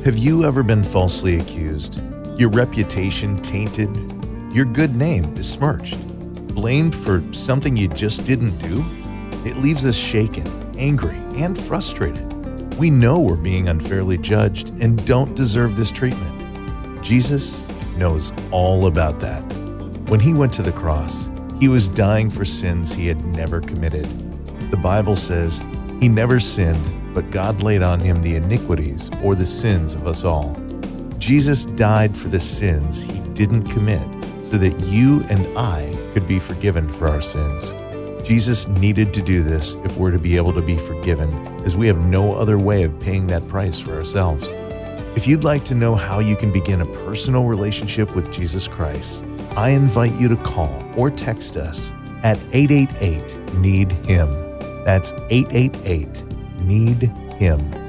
Have you ever been falsely accused? Your reputation tainted? Your good name besmirched? Blamed for something you just didn't do? It leaves us shaken, angry, and frustrated. We know we're being unfairly judged and don't deserve this treatment. Jesus knows all about that. When he went to the cross, he was dying for sins he had never committed. The Bible says he never sinned, but God laid on him the iniquities or the sins of us all. Jesus died for the sins he didn't commit so that you and I could be forgiven for our sins. Jesus needed to do this if we're to be able to be forgiven, as we have no other way of paying that price for ourselves. If you'd like to know how you can begin a personal relationship with Jesus Christ, I invite you to call or text us at 888-NEED-HIM. That's 888-NEED-HIM.